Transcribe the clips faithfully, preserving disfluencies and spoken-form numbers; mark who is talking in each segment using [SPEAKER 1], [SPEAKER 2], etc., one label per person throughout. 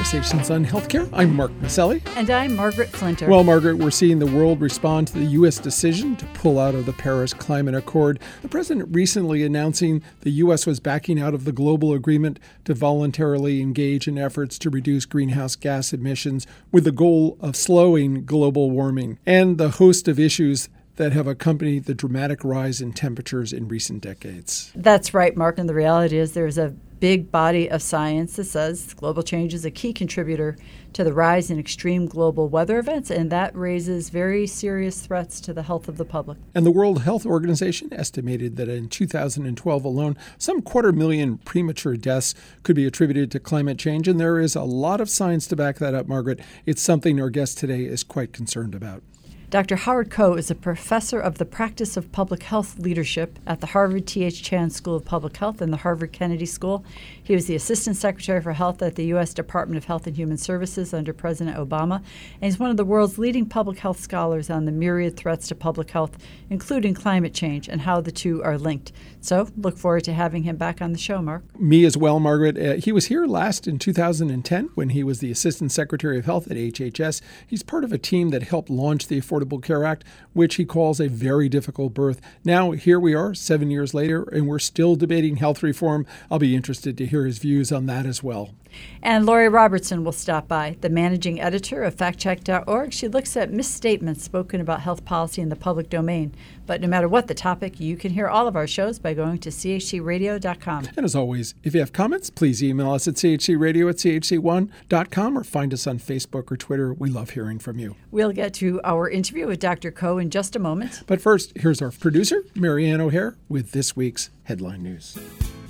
[SPEAKER 1] Conversations on Healthcare. I'm Mark Maselli.
[SPEAKER 2] And I'm Margaret Flinter.
[SPEAKER 1] Well, Margaret, we're seeing the world respond to the U S decision to pull out of the Paris Climate Accord. The president recently announcing the U S was backing out of the global agreement to voluntarily engage in efforts to reduce greenhouse gas emissions with the goal of slowing global warming and the host of issues that have accompanied the dramatic rise in temperatures in recent decades.
[SPEAKER 2] That's right, Mark. And the reality is there's a big body of science that says global change is a key contributor to the rise in extreme global weather events, and that raises very serious threats to the health of the public.
[SPEAKER 1] And the World Health Organization estimated that in two thousand twelve alone, some quarter million premature deaths could be attributed to climate change, and there is a lot of science to back that up, Margaret. It's something our guest today is quite concerned about.
[SPEAKER 2] Doctor Howard Koh is a professor of the practice of public health leadership at the Harvard T H Chan School of Public Health and the Harvard Kennedy School. He was the Assistant Secretary for Health at the U S Department of Health and Human Services under President Obama, and he's one of the world's leading public health scholars on the myriad threats to public health, including climate change and how the two are linked. So look forward to having him back on the show, Mark.
[SPEAKER 1] Me as well, Margaret. Uh, he was here last in two thousand ten when he was the Assistant Secretary of Health at H H S. He's part of a team that helped launch the Affordable Care Act, which he calls a very difficult birth. Now, here we are, seven years later, and we're still debating health reform. I'll be interested to hear his views on that as well.
[SPEAKER 2] And Lori Robertson will stop by, the managing editor of fact check dot org. She looks at misstatements spoken about health policy in the public domain. But no matter what the topic, you can hear all of our shows by going to c h c radio dot com.
[SPEAKER 1] And as always, if you have comments, please email us at c h c radio at c h c one dot com or find us on Facebook or Twitter. We love hearing from you.
[SPEAKER 2] We'll get to our interview with Doctor Koh in just a moment.
[SPEAKER 1] But first, here's our producer, Marianne O'Hare, with this week's headline news.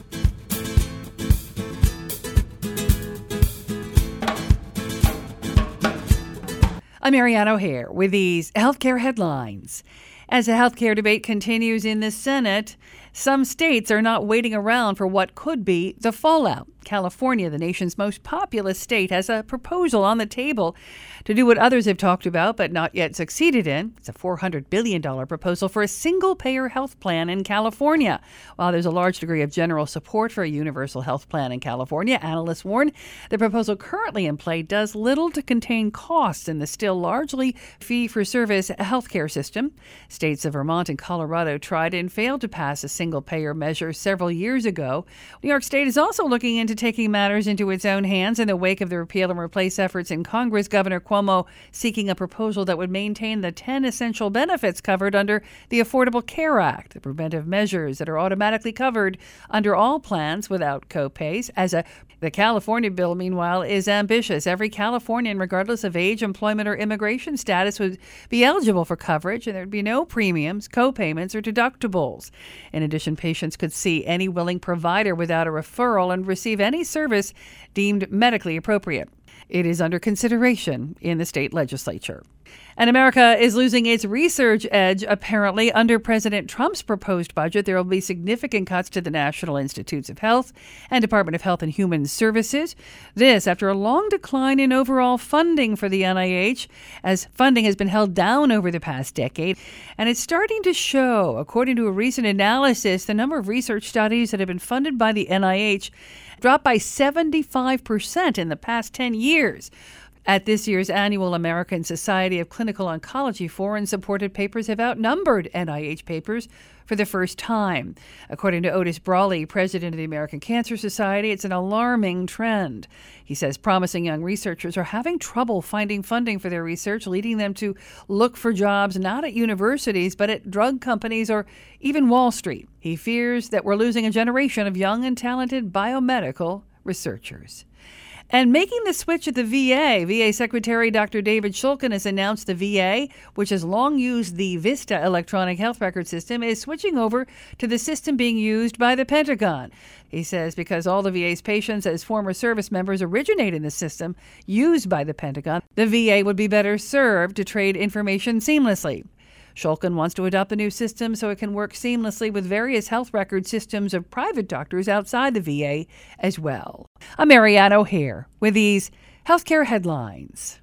[SPEAKER 3] I'm Marianne O'Hare with these healthcare headlines. As the healthcare debate continues in the Senate, some states are not waiting around for what could be the fallout. California, the nation's most populous state, has a proposal on the table to do what others have talked about but not yet succeeded in. It's a four hundred billion dollars proposal for a single-payer health plan in California. While there's a large degree of general support for a universal health plan in California, analysts warn the proposal currently in play does little to contain costs in the still largely fee-for-service healthcare system. States of Vermont and Colorado tried and failed to pass a single-payer measure several years ago. New York State is also looking into taking matters into its own hands in the wake of the repeal and replace efforts in Congress. Governor Cuomo seeking a proposal that would maintain the ten essential benefits covered under the Affordable Care Act, the preventive measures that are automatically covered under all plans without co-pays. As a The California bill, meanwhile, is ambitious. Every Californian, regardless of age, employment, or immigration status, would be eligible for coverage, and there'd be no premiums, co-payments, or deductibles. In addition, patients could see any willing provider without a referral and receive any service deemed medically appropriate. It is under consideration in the state legislature. And America is losing its research edge, apparently. Under President Trump's proposed budget, there will be significant cuts to the National Institutes of Health and Department of Health and Human Services. This after a long decline in overall funding for the N I H, as funding has been held down over the past decade. And it's starting to show, according to a recent analysis, the number of research studies that have been funded by the N I H dropped by seventy-five percent in the past ten years. At this year's annual American Society of Clinical Oncology, foreign-supported papers have outnumbered N I H papers for the first time. According to Otis Brawley, president of the American Cancer Society, it's an alarming trend. He says promising young researchers are having trouble finding funding for their research, leading them to look for jobs not at universities, but at drug companies or even Wall Street. He fears that we're losing a generation of young and talented biomedical researchers. And making the switch at the V A, V A Secretary Doctor David Shulkin has announced the V A, which has long used the VISTA electronic health record system, is switching over to the system being used by the Pentagon. He says because all the V A's patients as former service members originate in the system used by the Pentagon, the V A would be better served to trade information seamlessly. Shulkin wants to adopt the new system so it can work seamlessly with various health record systems of private doctors outside the V A as well. I'm Marianne O'Hare with these healthcare headlines.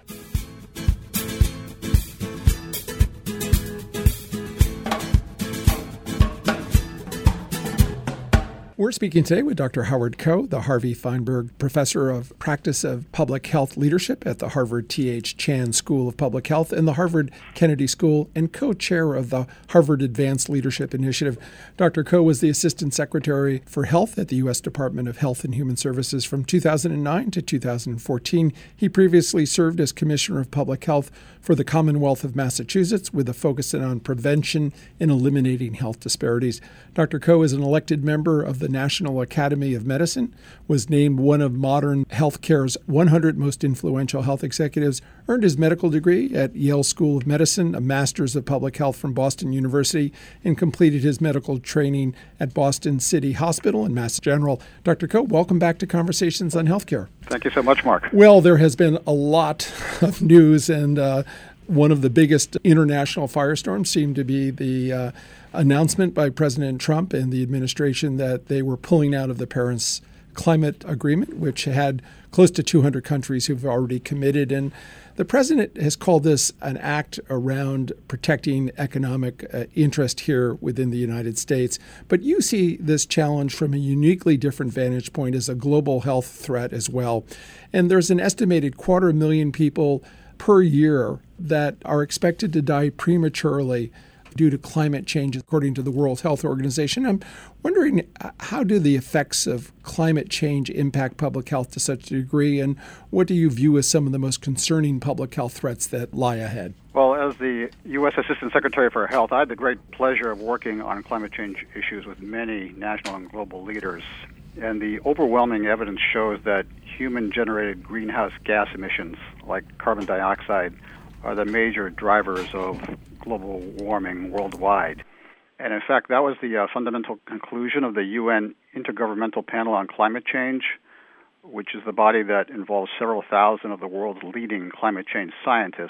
[SPEAKER 1] We're speaking today with Doctor Howard Koh, the Harvey Feinberg Professor of Practice of Public Health Leadership at the Harvard T H Chan School of Public Health and the Harvard Kennedy School, and co-chair of the Harvard Advanced Leadership Initiative. Doctor Koh was the Assistant Secretary for Health at the U S Department of Health and Human Services from two thousand nine to two thousand fourteen. He previously served as Commissioner of Public Health for the Commonwealth of Massachusetts with a focus on prevention and eliminating health disparities. Doctor Koh is an elected member of the National Academy of Medicine, was named one of modern healthcare's one hundred most influential health executives, earned his medical degree at Yale School of Medicine, a master's of public health from Boston University, and completed his medical training at Boston City Hospital and Mass General. Doctor Koh, welcome back to Conversations on Healthcare.
[SPEAKER 4] Thank you so much, Mark.
[SPEAKER 1] Well, there has been a lot of news, and uh, one of the biggest international firestorms seemed to be the uh, announcement by President Trump and the administration that they were pulling out of the Paris Climate Agreement, which had close to two hundred countries who've already committed. And the president has called this an act around protecting economic uh, interest here within the United States. But you see this challenge from a uniquely different vantage point as a global health threat as well. And there's an estimated quarter million people per year that are expected to die prematurely due to climate change, according to the World Health Organization. I'm wondering, how do the effects of climate change impact public health to such a degree, and what do you view as some of the most concerning public health threats that lie ahead?
[SPEAKER 4] Well, as the U S Assistant Secretary for Health, I had the great pleasure of working on climate change issues with many national and global leaders. And the overwhelming evidence shows that human-generated greenhouse gas emissions, like carbon dioxide, are the major drivers of global warming worldwide. And in fact, that was the uh, fundamental conclusion of the U N Intergovernmental Panel on Climate Change, which is the body that involves several thousand of the world's leading climate change scientists.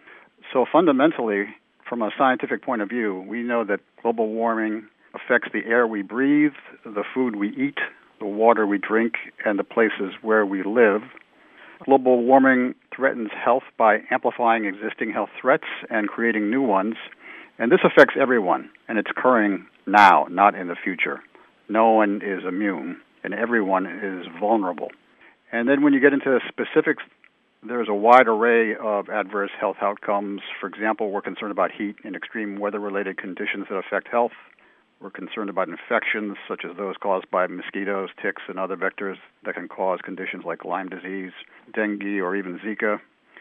[SPEAKER 4] So fundamentally, from a scientific point of view, we know that global warming affects the air we breathe, the food we eat, the water we drink, and the places where we live. Global warming threatens health by amplifying existing health threats and creating new ones. And this affects everyone, and it's occurring now, not in the future. No one is immune, and everyone is vulnerable. And then when you get into the specifics, there's a wide array of adverse health outcomes. For example, we're concerned about heat and extreme weather-related conditions that affect health. We're concerned about infections, such as those caused by mosquitoes, ticks, and other vectors that can cause conditions like Lyme disease, dengue, or even Zika.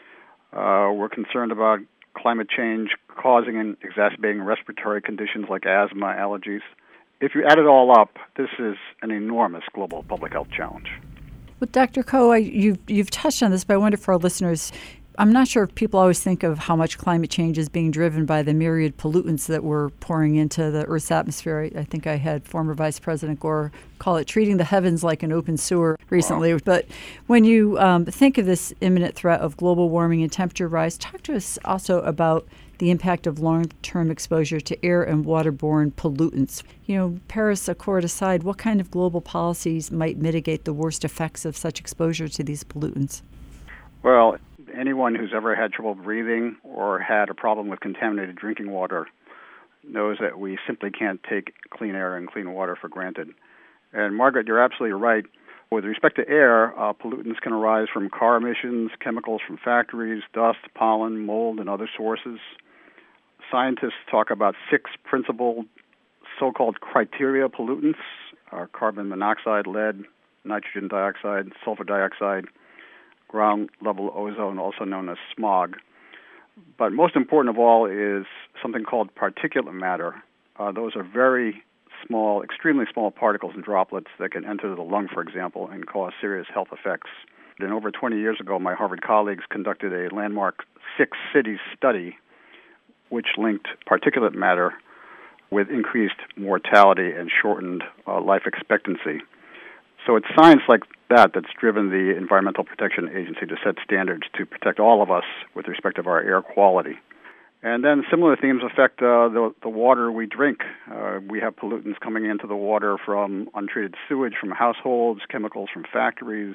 [SPEAKER 4] Uh, we're concerned about climate change causing and exacerbating respiratory conditions like asthma, allergies. If you add it all up, this is an enormous global public health challenge.
[SPEAKER 2] Well, Doctor Koh, I, you've, you've touched on this, but I wonder for our listeners, I'm not sure if people always think of how much climate change is being driven by the myriad pollutants that we're pouring into the Earth's atmosphere. I, I think I had former Vice President Gore call it treating the heavens like an open sewer recently. Wow. But when you um, think of this imminent threat of global warming and temperature rise, talk to us also about the impact of long-term exposure to air and waterborne pollutants. You know, Paris Accord aside, what kind of global policies might mitigate the worst effects of such exposure to these pollutants?
[SPEAKER 4] Well, anyone who's ever had trouble breathing or had a problem with contaminated drinking water knows that we simply can't take clean air and clean water for granted. And Margaret, you're absolutely right. With respect to air, uh, pollutants can arise from car emissions, chemicals from factories, dust, pollen, mold, and other sources. Scientists talk about six principal so-called criteria pollutants, are carbon monoxide, lead, nitrogen dioxide, sulfur dioxide, ground-level ozone, also known as smog. But most important of all is something called particulate matter. Uh, those are very small, extremely small particles and droplets that can enter the lung, for example, and cause serious health effects. And over twenty years ago, my Harvard colleagues conducted a landmark six-city study which linked particulate matter with increased mortality and shortened uh, life expectancy. So it's science like that that's driven the Environmental Protection Agency to set standards to protect all of us with respect to our air quality. And then similar themes affect uh, the, the water we drink. Uh, we have pollutants coming into the water from untreated sewage from households, chemicals from factories,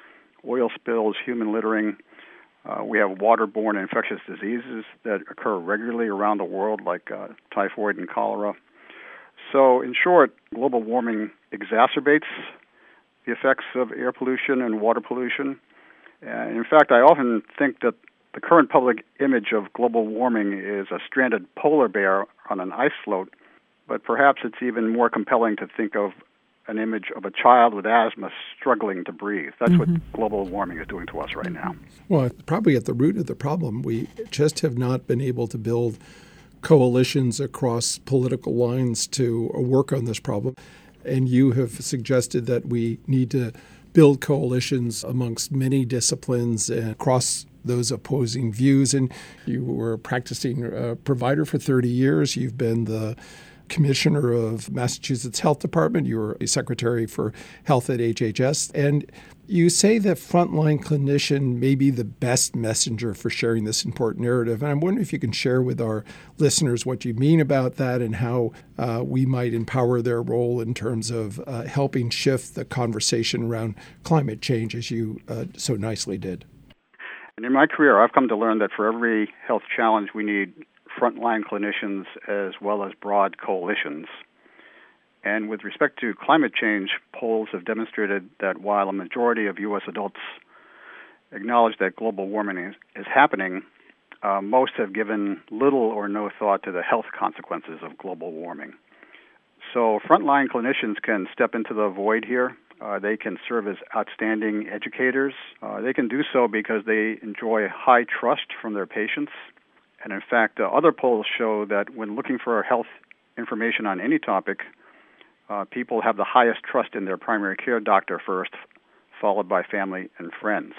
[SPEAKER 4] oil spills, human littering. Uh, we have waterborne infectious diseases that occur regularly around the world, like uh, typhoid and cholera. So, in short, global warming exacerbates the effects of air pollution and water pollution. And in fact, I often think that the current public image of global warming is a stranded polar bear on an ice float, but perhaps it's even more compelling to think of an image of a child with asthma struggling to breathe. That's mm-hmm. what global warming is doing to us right now.
[SPEAKER 1] Well, probably at the root of the problem, we just have not been able to build coalitions across political lines to work on this problem. And you have suggested that we need to build coalitions amongst many disciplines and across those opposing views. And you were a practicing uh, provider for thirty years. You've been the commissioner of Massachusetts Health Department. You were a secretary for health at H H S. And you say that frontline clinician may be the best messenger for sharing this important narrative. And I'm wondering if you can share with our listeners what you mean about that and how uh, we might empower their role in terms of uh, helping shift the conversation around climate change, as you uh, so nicely did.
[SPEAKER 4] And in my career, I've come to learn that for every health challenge, we need frontline clinicians as well as broad coalitions. And with respect to climate change, polls have demonstrated that while a majority of U S adults acknowledge that global warming is, is happening, uh, most have given little or no thought to the health consequences of global warming. So frontline clinicians can step into the void here. Uh, they can serve as outstanding educators. Uh, they can do so because they enjoy high trust from their patients. And in fact, uh, other polls show that when looking for health information on any topic, uh, people have the highest trust in their primary care doctor first, followed by family and friends.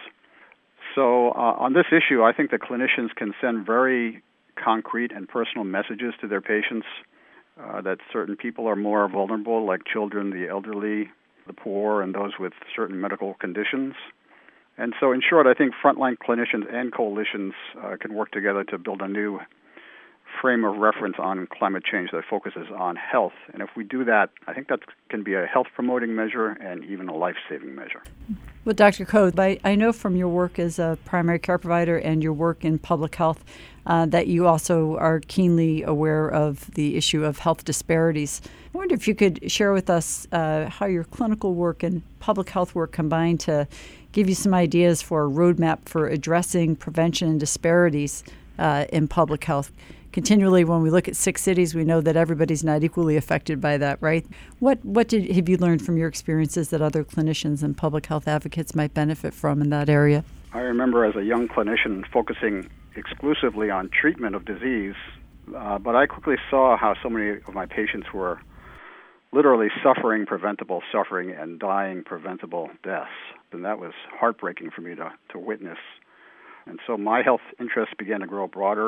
[SPEAKER 4] So uh, on this issue, I think that clinicians can send very concrete and personal messages to their patients uh, that certain people are more vulnerable, like children, the elderly, the poor, and those with certain medical conditions. And so, in short, I think frontline clinicians and coalitions uh, can work together to build a new frame of reference on climate change that focuses on health. And if we do that, I think that can be a health-promoting measure and even a life-saving measure.
[SPEAKER 2] Well, Doctor Koh, I, I know from your work as a primary care provider and your work in public health uh, that you also are keenly aware of the issue of health disparities. I wonder if you could share with us uh, how your clinical work and public health work combine to give you some ideas for a roadmap for addressing prevention and disparities uh, in public health. Continually, when we look at six cities, we know that everybody's not equally affected by that, right? What what did have you learned from your experiences that other clinicians and public health advocates might benefit from in that area?
[SPEAKER 4] I remember as a young clinician focusing exclusively on treatment of disease, uh, but I quickly saw how so many of my patients were literally suffering preventable suffering and dying preventable deaths. And that was heartbreaking for me to, to witness. And so my health interests began to grow broader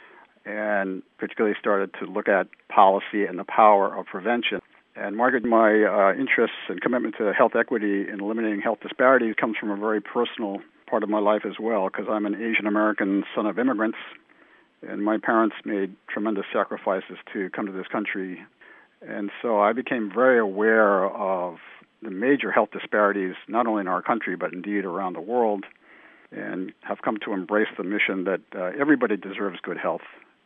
[SPEAKER 4] and particularly started to look at policy and the power of prevention. And Margaret, my uh, interests and commitment to health equity and eliminating health disparities comes from a very personal part of my life as well, because I'm an Asian American son of immigrants, and my parents made tremendous sacrifices to come to this country. And so I became very aware of the major health disparities, not only in our country, but indeed around the world, and have come to embrace the mission that uh, everybody deserves good health.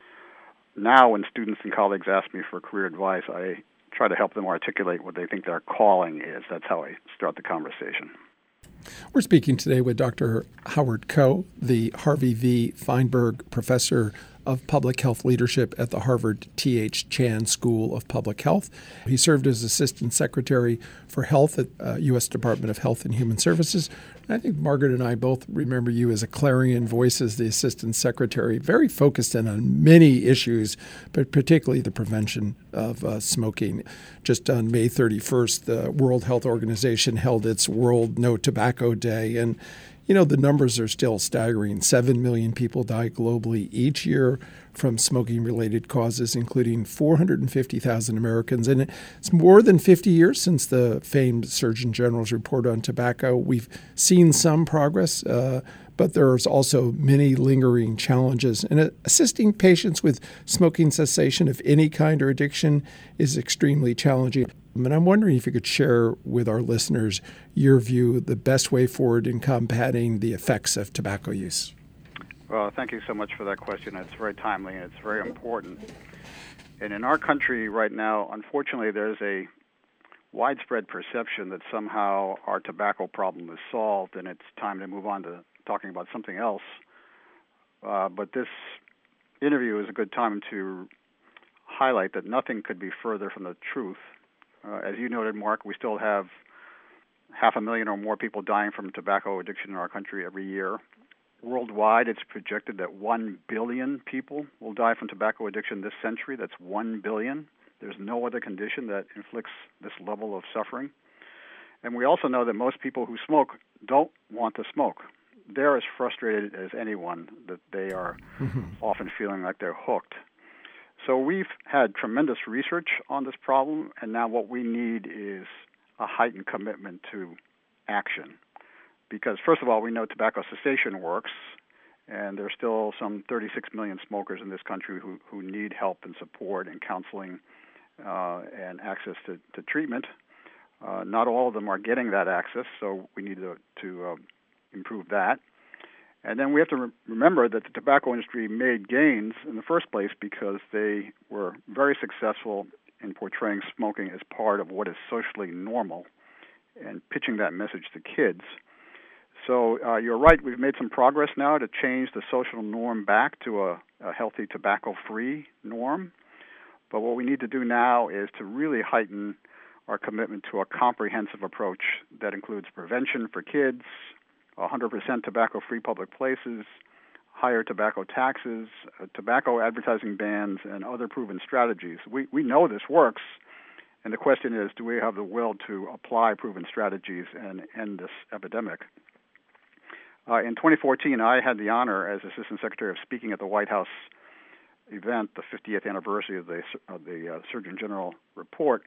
[SPEAKER 4] Now, when students and colleagues ask me for career advice, I try to help them articulate what they think their calling is. That's how I start the conversation.
[SPEAKER 1] We're speaking today with Doctor Howard Koh, the Harvey V. Feinberg Professor of Public Health Leadership at the Harvard T H Chan School of Public Health. He served as Assistant Secretary for Health at uh, U S Department of Health and Human Services. I think Margaret and I both remember you as a clarion voice as the Assistant Secretary, very focused in on many issues, but particularly the prevention of uh, smoking. Just on May thirty-first, the World Health Organization held its World No Tobacco Day, and you know, the numbers are still staggering. Seven million people die globally each year from smoking-related causes, including four hundred fifty thousand Americans. And it's more than fifty years since the famed Surgeon General's report on tobacco. We've seen some progress, uh, but there's also many lingering challenges. And uh, assisting patients with smoking cessation of any kind or addiction is extremely challenging. And I'm wondering if you could share with our listeners your view, the best way forward in combating the effects of tobacco use.
[SPEAKER 4] Well, thank you so much for that question. It's very timely and it's very important. And in our country right now, unfortunately, there's a widespread perception that somehow our tobacco problem is solved and it's time to move on to talking about something else. Uh, but this interview is a good time to highlight that nothing could be further from the truth. Uh, as you noted, Mark, we still have half a million or more people dying from tobacco addiction in our country every year. Worldwide, it's projected that one billion people will die from tobacco addiction this century. That's one billion. There's no other condition that inflicts this level of suffering. And we also know that most people who smoke don't want to smoke. They're as frustrated as anyone that they are mm-hmm. often feeling like they're hooked. So we've had tremendous research on this problem, and now what we need is a heightened commitment to action. Because, first of all, we know tobacco cessation works, and there's still some thirty-six million smokers in this country who, who need help and support and counseling uh, and access to, to treatment. Uh, not all of them are getting that access, so we need to, to uh, improve that. And then we have to re- remember that the tobacco industry made gains in the first place because they were very successful in portraying smoking as part of what is socially normal and pitching that message to kids. So uh, you're right, we've made some progress now to change the social norm back to a, a healthy tobacco-free norm. But what we need to do now is to really heighten our commitment to a comprehensive approach that includes prevention for kids, one hundred percent tobacco-free public places, higher tobacco taxes, uh, tobacco advertising bans, and other proven strategies. We we know this works, and the question is, do we have the will to apply proven strategies and end this epidemic? Uh, in twenty fourteen, I had the honor as Assistant Secretary of speaking at the White House event, the fiftieth anniversary of the, of the uh, Surgeon General report,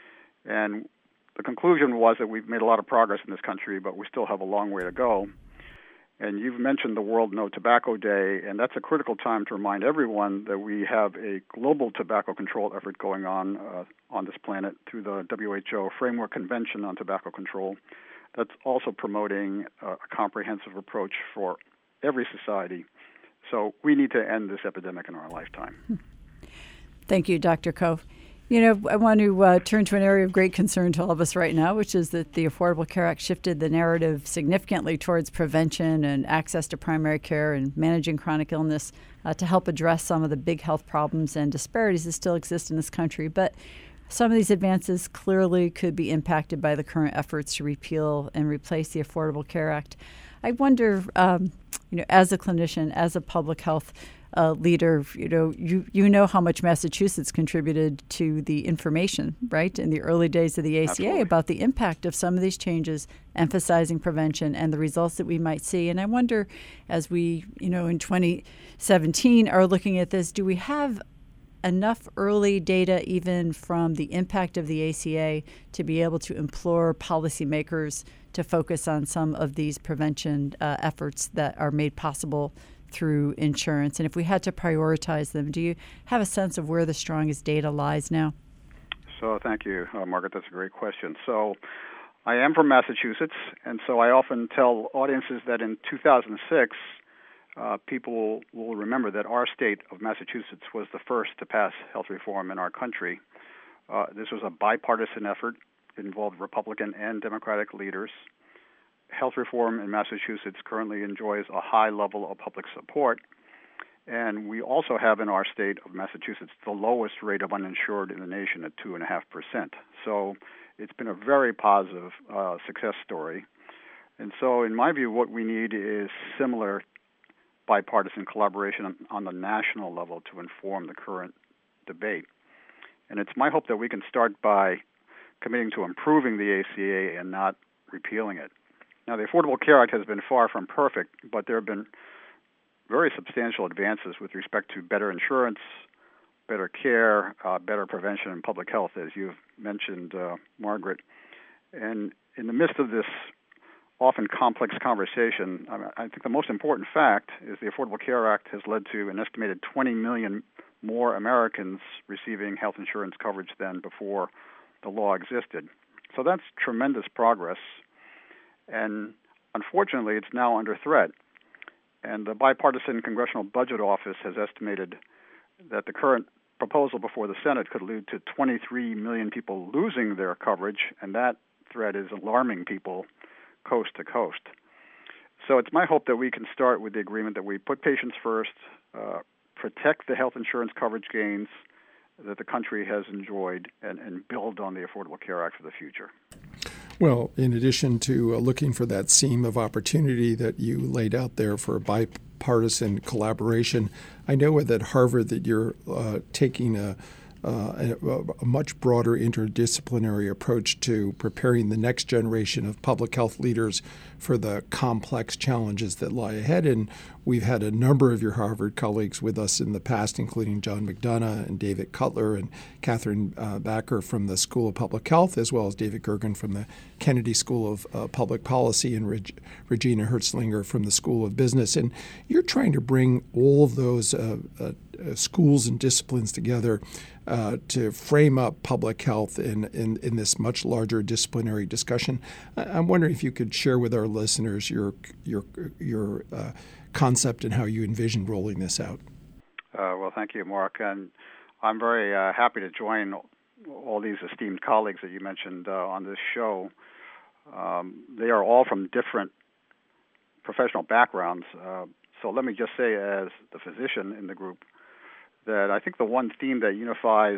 [SPEAKER 4] and the conclusion was that we've made a lot of progress in this country, but we still have a long way to go. And you've mentioned the World No Tobacco Day, and that's a critical time to remind everyone that we have a global tobacco control effort going on uh, on this planet through the W H O Framework Convention on Tobacco Control. That's also promoting uh, a comprehensive approach for every society. So we need to end this epidemic in our lifetime.
[SPEAKER 2] Thank you, Doctor Koh. You know, I want to uh, turn to an area of great concern to all of us right now, which is that the Affordable Care Act shifted the narrative significantly towards prevention and access to primary care and managing chronic illness uh, to help address some of the big health problems and disparities that still exist in this country. But some of these advances clearly could be impacted by the current efforts to repeal and replace the Affordable Care Act. I wonder, um, you know, as a clinician, as a public health Uh, leader, you know, you, you know how much Massachusetts contributed to the information, right, in the early days of the A C A
[SPEAKER 4] Absolutely.
[SPEAKER 2] About the impact of some of these changes, emphasizing prevention and the results that we might see. And I wonder, as we, you know, in twenty seventeen are looking at this, do we have enough early data even from the impact of the A C A to be able to implore policymakers to focus on some of these prevention uh, efforts that are made possible through insurance? And if we had to prioritize them, do you have a sense of where the strongest data lies now?
[SPEAKER 4] So thank you, uh, Margaret. That's a great question. So I am from Massachusetts, and so I often tell audiences that in two thousand six, uh, people will remember that our state of Massachusetts was the first to pass health reform in our country. Uh, this was a bipartisan effort. It involved Republican and Democratic leaders. Health reform in Massachusetts currently enjoys a high level of public support, and we also have in our state of Massachusetts the lowest rate of uninsured in the nation at two point five percent. So it's been a very positive uh, success story. And so in my view, what we need is similar bipartisan collaboration on, on the national level to inform the current debate. And it's my hope that we can start by committing to improving the A C A and not repealing it. Now, the Affordable Care Act has been far from perfect, but there have been very substantial advances with respect to better insurance, better care, uh, better prevention, and public health, as you've mentioned, uh, Margaret. And in the midst of this often complex conversation, I, mean, I think the most important fact is the Affordable Care Act has led to an estimated twenty million more Americans receiving health insurance coverage than before the law existed. So that's tremendous progress. And unfortunately, it's now under threat. And the Bipartisan Congressional Budget Office has estimated that the current proposal before the Senate could lead to twenty-three million people losing their coverage, and that threat is alarming people coast to coast. So it's my hope that we can start with the agreement that we put patients first, uh, protect the health insurance coverage gains that the country has enjoyed, and, and build on the Affordable Care Act for the future.
[SPEAKER 1] Well, in addition to uh, looking for that seam of opportunity that you laid out there for bipartisan collaboration, I know that Harvard that you're uh, taking a, uh, a, a much broader interdisciplinary approach to preparing the next generation of public health leaders for the complex challenges that lie ahead. And we've had a number of your Harvard colleagues with us in the past, including John McDonough and David Cutler and Catherine uh, Backer from the School of Public Health, as well as David Gergen from the Kennedy School of uh, Public Policy and Reg- Regina Hertzlinger from the School of Business. And you're trying to bring all of those uh, uh, schools and disciplines together uh, to frame up public health in, in, in this much larger disciplinary discussion. I'm wondering if you could share with our listeners your your your uh, concept and how you envision rolling this out.
[SPEAKER 4] Uh, well, thank you, Mark. And I'm very uh, happy to join all these esteemed colleagues that you mentioned uh, on this show. Um, they are all from different professional backgrounds. Uh, so let me just say, as the physician in the group, that I think the one theme that unifies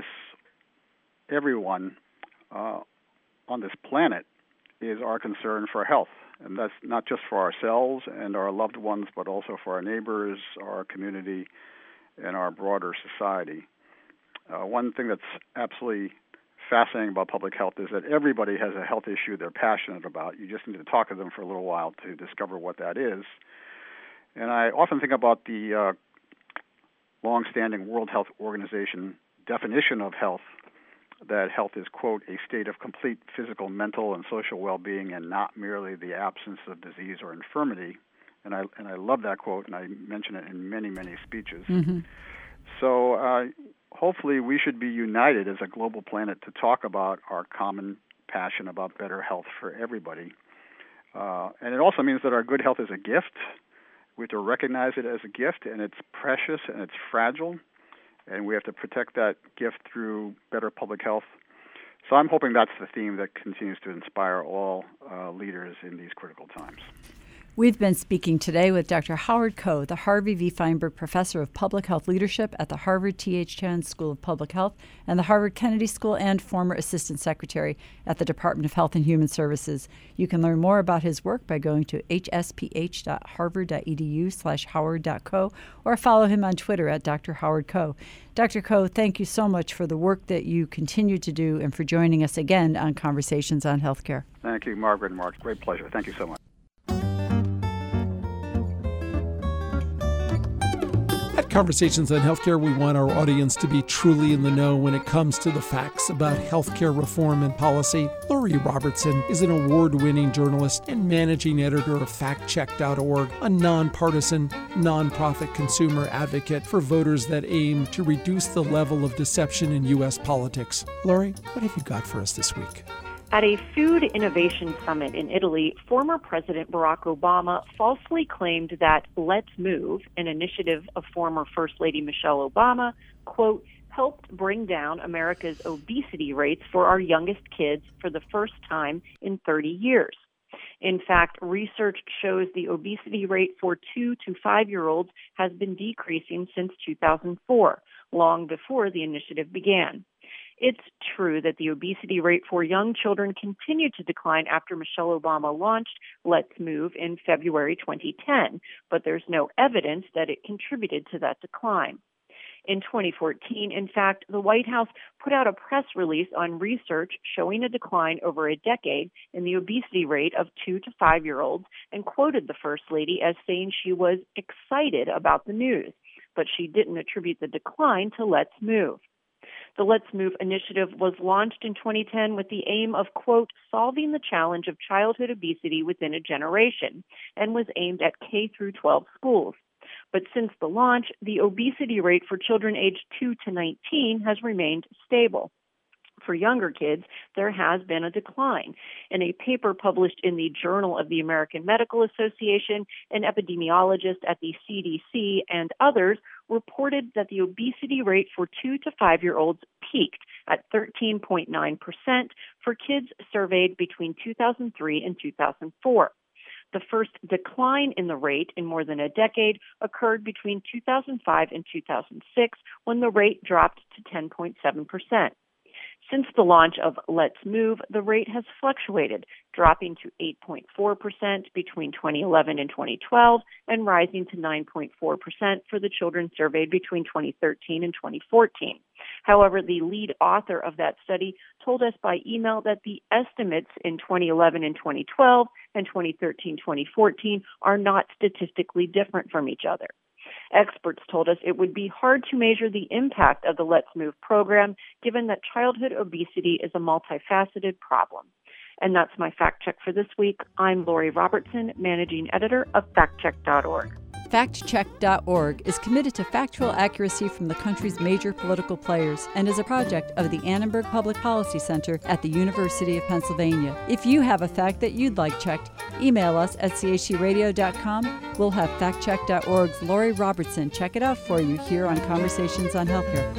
[SPEAKER 4] everyone uh, on this planet is our concern for health. And that's not just for ourselves and our loved ones, but also for our neighbors, our community, and our broader society. Uh, one thing that's absolutely fascinating about public health is that everybody has a health issue they're passionate about. You just need to talk to them for a little while to discover what that is. And I often think about the uh, long-standing World Health Organization definition of health, that health is, quote, a state of complete physical, mental, and social well-being and not merely the absence of disease or infirmity. And I and I love that quote, and I mention it in many, many speeches.
[SPEAKER 3] Mm-hmm.
[SPEAKER 4] So uh, hopefully we should be united as a global planet to talk about our common passion about better health for everybody. Uh, and it also means that our good health is a gift. We have to recognize it as a gift, and it's precious and it's fragile. And we have to protect that gift through better public health. So I'm hoping that's the theme that continues to inspire all uh, leaders in these critical times.
[SPEAKER 2] We've been speaking today with Doctor Howard Koh, the Harvey V. Feinberg Professor of Public Health Leadership at the Harvard T H Chan School of Public Health and the Harvard Kennedy School, and former Assistant Secretary at the Department of Health and Human Services. You can learn more about his work by going to hsph.harvard.edu slash howard.co or follow him on Twitter at Doctor Howard Koh. Doctor Koh, thank you so much for the work that you continue to do and for joining us again on Conversations on Healthcare.
[SPEAKER 4] Thank you, Margaret and Mark. Great pleasure. Thank you so much.
[SPEAKER 1] At Conversations on Healthcare, we want our audience to be truly in the know when it comes to the facts about healthcare reform and policy. Lori Robertson is an award-winning journalist and managing editor of fact check dot org, a nonpartisan, nonprofit consumer advocate for voters that aim to reduce the level of deception in U S politics. Lori, what have you got for us this week?
[SPEAKER 5] At a food innovation summit in Italy, former President Barack Obama falsely claimed that Let's Move, an initiative of former First Lady Michelle Obama, quote, helped bring down America's obesity rates for our youngest kids for the first time in thirty years. In fact, research shows the obesity rate for two to five-year-olds has been decreasing since two thousand four, long before the initiative began. It's true that the obesity rate for young children continued to decline after Michelle Obama launched Let's Move in February twenty ten, but there's no evidence that it contributed to that decline. In twenty fourteen, in fact, the White House put out a press release on research showing a decline over a decade in the obesity rate of two to five-year-olds and quoted the First Lady as saying she was excited about the news, but she didn't attribute the decline to Let's Move. The Let's Move initiative was launched in twenty ten with the aim of, quote, solving the challenge of childhood obesity within a generation, and was aimed at K through twelve schools. But since the launch, the obesity rate for children aged two to nineteen has remained stable. For younger kids, there has been a decline. In a paper published in the Journal of the American Medical Association, an epidemiologist at the C D C and others reported that the obesity rate for two to five-year-olds peaked at thirteen point nine percent for kids surveyed between two thousand three and two thousand four. The first decline in the rate in more than a decade occurred between two thousand five and two thousand six, when the rate dropped to ten point seven percent. Since the launch of Let's Move, the rate has fluctuated, dropping to eight point four percent between twenty eleven and twenty twelve and rising to nine point four percent for the children surveyed between twenty thirteen and twenty fourteen. However, the lead author of that study told us by email that the estimates in twenty eleven and twenty twelve and twenty thirteen to twenty fourteen are not statistically different from each other. Experts told us it would be hard to measure the impact of the Let's Move program, given that childhood obesity is a multifaceted problem. And that's my fact check for this week. I'm Lori Robertson, managing editor of fact check dot org.
[SPEAKER 2] fact check dot org is committed to factual accuracy from the country's major political players and is a project of the Annenberg Public Policy Center at the University of Pennsylvania. If you have a fact that you'd like checked, email us at c h c radio dot com. We'll have fact check dot org's Lori Robertson check it out for you here on Conversations on Healthcare.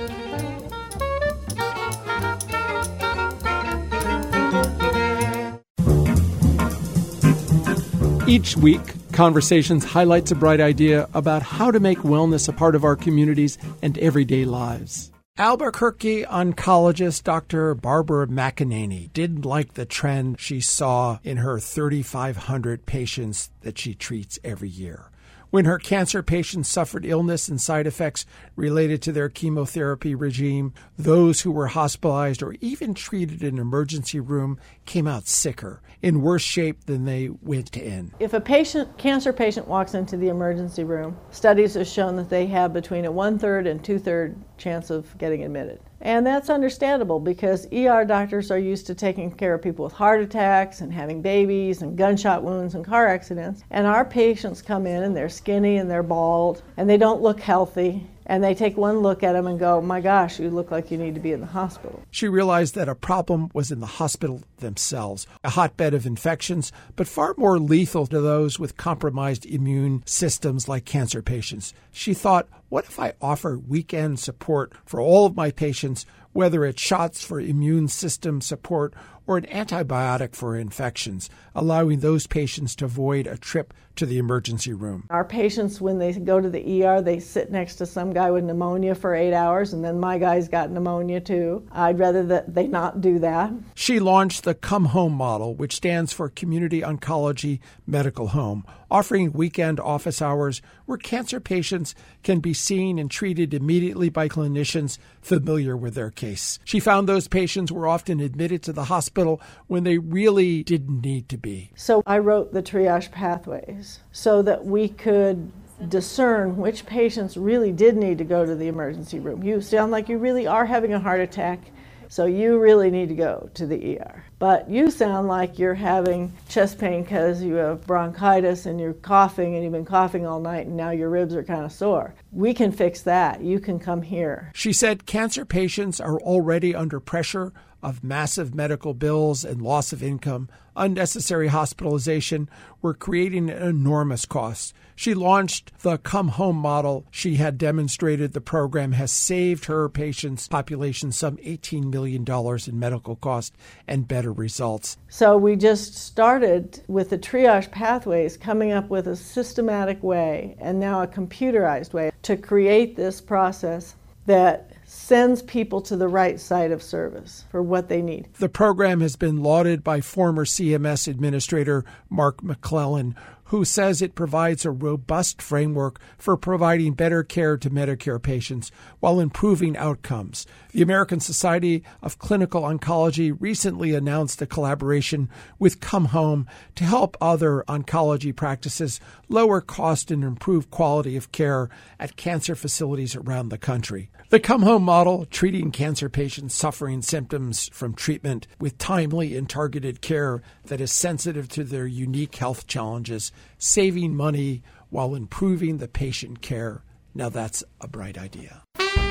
[SPEAKER 1] Each week, Conversations highlights a bright idea about how to make wellness a part of our communities and everyday lives. Albuquerque oncologist Doctor Barbara McEnany didn't like the trend she saw in her thirty-five hundred patients that she treats every year. When her cancer patients suffered illness and side effects related to their chemotherapy regime, those who were hospitalized or even treated in an emergency room came out sicker, in worse shape than they went in.
[SPEAKER 6] If a patient, cancer patient walks into the emergency room, studies have shown that they have between a one-third and two-third chance of getting admitted. And that's understandable because E R doctors are used to taking care of people with heart attacks and having babies and gunshot wounds and car accidents. And our patients come in and they're skinny and they're bald and they don't look healthy. And they take one look at them and go, my gosh, you look like you need to be in the hospital.
[SPEAKER 1] She realized that a problem was in the hospital themselves, a hotbed of infections, but far more lethal to those with compromised immune systems like cancer patients. She thought, what if I offer weekend support for all of my patients, whether it's shots for immune system support or an antibiotic for infections, allowing those patients to avoid a trip to the emergency room.
[SPEAKER 6] Our patients, when they go to the E R, they sit next to some guy with pneumonia for eight hours, and then my guy's got pneumonia too. I'd rather that they not do that.
[SPEAKER 1] She launched the Come Home model, which stands for Community Oncology Medical Home, offering weekend office hours where cancer patients can be seen and treated immediately by clinicians familiar with their case. She found those patients were often admitted to the hospital when they really didn't need to be.
[SPEAKER 6] So I wrote the triage pathways so that we could discern which patients really did need to go to the emergency room. You sound like you really are having a heart attack, so you really need to go to the E R. But you sound like you're having chest pain because you have bronchitis and you're coughing and you've been coughing all night and now your ribs are kind of sore. We can fix that. You can come here.
[SPEAKER 1] She said cancer patients are already under pressure of massive medical bills and loss of income. Unnecessary hospitalization were creating an enormous cost. She launched the Come Home model. She had demonstrated the program has saved her patients' population some eighteen million dollars in medical costs and better results.
[SPEAKER 6] So we just started with the triage pathways, coming up with a systematic way and now a computerized way to create this process that sends people to the right site of service for what they need.
[SPEAKER 1] The program has been lauded by former C M S Administrator Mark McClellan, who says it provides a robust framework for providing better care to Medicare patients while improving outcomes. The American Society of Clinical Oncology recently announced a collaboration with Come Home to help other oncology practices lower cost and improve quality of care at cancer facilities around the country. The Come Home model, treating cancer patients suffering symptoms from treatment with timely and targeted care that is sensitive to their unique health challenges, saving money while improving the patient care. Now that's a bright idea.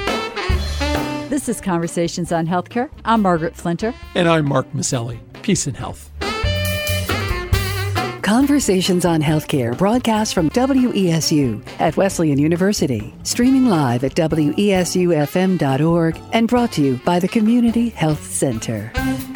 [SPEAKER 2] This is Conversations on Healthcare. I'm Margaret Flinter.
[SPEAKER 1] And I'm Mark Maselli. Peace and health.
[SPEAKER 3] Conversations on Healthcare broadcast from W E S U at Wesleyan University, streaming live at W E S U F M dot org and brought to you by the Community Health Center.